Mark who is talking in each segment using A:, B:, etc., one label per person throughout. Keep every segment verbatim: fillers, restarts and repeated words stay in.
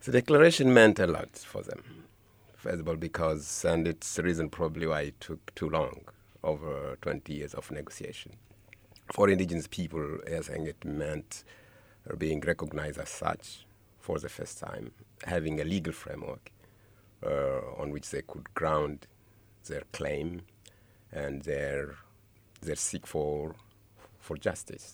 A: The declaration meant a lot for them. First of all, because, and it's the reason probably why it took too long, over twenty years of negotiation. For indigenous people, I think it meant being recognized as such for the first time, having a legal framework uh, on which they could ground their claim and their their seek for for justice.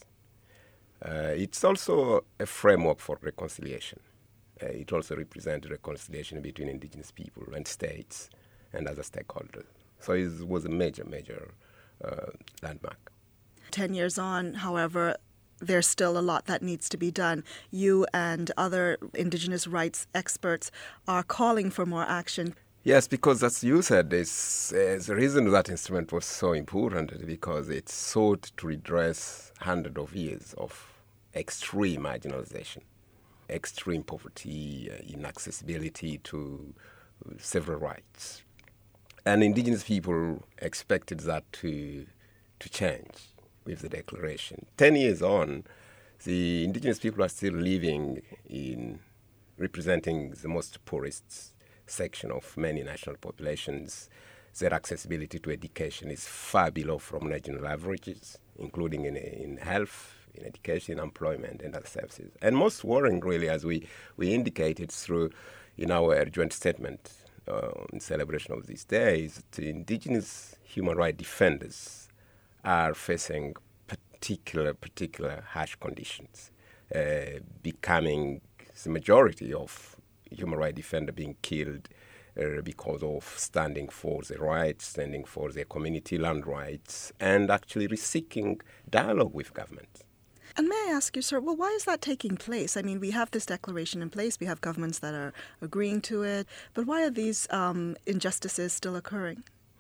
A: Uh, it's also a framework for reconciliation. Uh, it also represents reconciliation between indigenous people and states and other stakeholders. So it was a major, major uh, landmark.
B: Ten years on, however, there's still a lot that needs to be done. You and other indigenous rights experts are calling for more action.
A: Yes, because as you said, it's, uh, the reason that instrument was so important is because it sought to redress hundreds of years of extreme marginalization, extreme poverty, uh, inaccessibility to several rights. And indigenous people expected that to to change with the declaration. Ten years on, the indigenous people are still living in representing the most poorest section of many national populations. Their accessibility to education is far below from regional averages, including in, in health, in education, employment, and other services. And most worrying, really, as we, we indicated through in our joint statement uh, in celebration of these days, the indigenous human rights defenders are facing particular, particular harsh conditions, uh, becoming the majority of human rights defenders being killed uh, because of standing for their rights, standing for their community land rights, and actually seeking dialogue with government.
B: And may I ask you, sir, well, why is that taking place? I mean, we have this declaration in place, we have governments that are agreeing to it, but why are these um, injustices still occurring?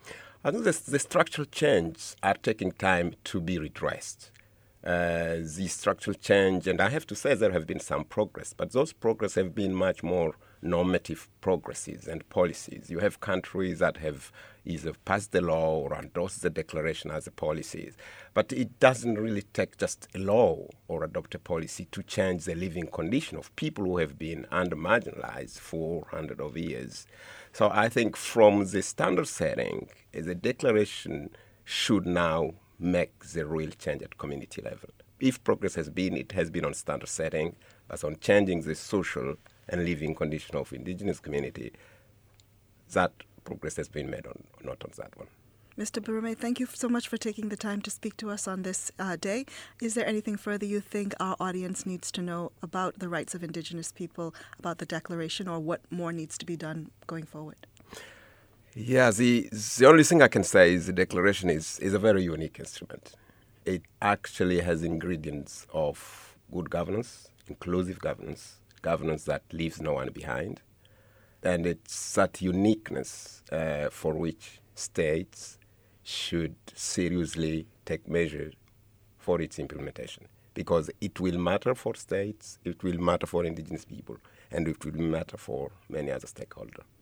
A: I think the, the structural changes are taking time to be redressed. Uh, the structural change, and I have to say there have been some progress, but those progress have been much more normative progresses and policies. You have countries that have either passed the law or endorsed the declaration as a policy, but it doesn't really take just a law or adopt a policy to change the living condition of people who have been under-marginalized for hundreds of years. So I think from the standard setting, the declaration should now make the real change at community level. If progress has been, it has been on standard setting, but on changing the social and living condition of indigenous community, that progress has been made on, not on that one.
B: Mister Birame, thank you so much for taking the time to speak to us on this uh, day. Is there anything further you think our audience needs to know about the rights of indigenous people, about the declaration, or what more needs to be done going forward?
A: Yeah, the, the only thing I can say is the declaration is, is a very unique instrument. It actually has ingredients of good governance, inclusive governance, governance that leaves no one behind. And it's that uniqueness uh, for which states should seriously take measure for its implementation. Because it will matter for states, it will matter for indigenous people, and it will matter for many other stakeholders.